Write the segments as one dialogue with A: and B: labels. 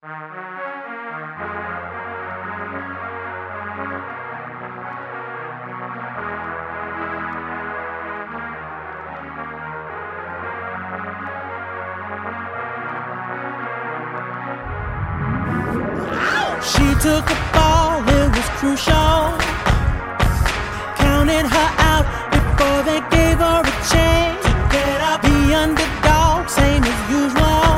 A: She took a fall, it was crucial. Counted her out before they gave her a chance to get up. The underdog, same as usual.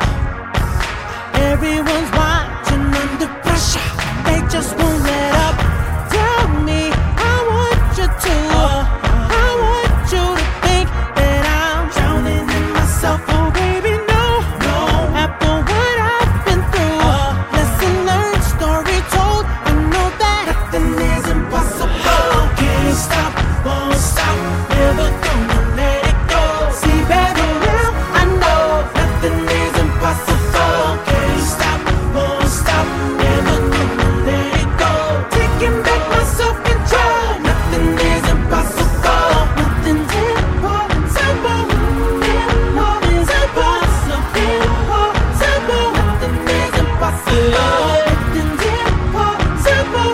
A: Everyone's watching under pressure, they just won't let up. Tell me, I want you to. I want you to think that I'm drowning in myself. Oh baby, no, no. After what I've been through, lesson learned, story told. I know that nothing is impossible. Can't stop, won't stop, never gonna let it go. See baby, now I know nothing is impossible. Can't stop, won't stop, never gonna let it go. Taking back my self-control. Nothing is impossible. Nothing's impossible. Nothing's impossible. Nothing is impossible. Nothing's impossible.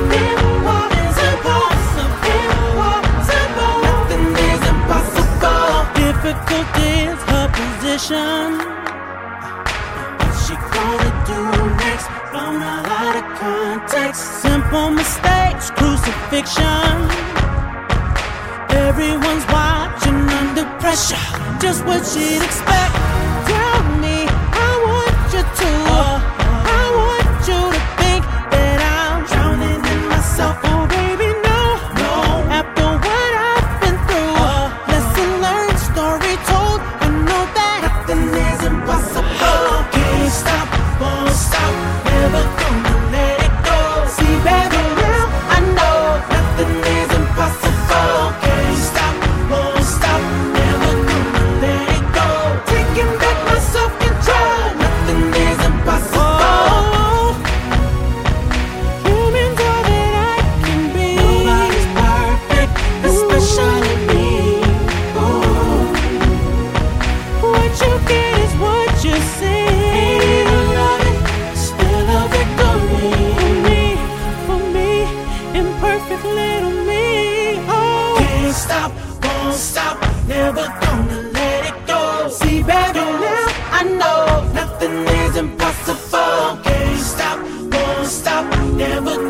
A: Nothing is impossible. Difficult is her position. What she gonna do next? Blown out of context. Simple mistakes, crucifixion. Everyone's watching under pressure. Just what she'd expect. Tell me, I want you to. I want you to think that I'm drowning in myself. Oh baby, no, no. After what I've been through, lesson learned, story told. I know that nothing is impossible. Can't stop, won't stop, never gonna let it go. See baby, now I know nothing is impossible. Can't stop, won't stop, never gonna let it go. Taking back my self-control. Nothing is impossible. Humans all that I can be. Nobody's perfect, especially me. Ooh. What you get is what you see. Ain't a lot, still a victory. For me, imperfect little me. Oh, can't stop, won't stop, never gonna let it go. See, baby, now I know nothing is impossible. Can't stop, won't stop, never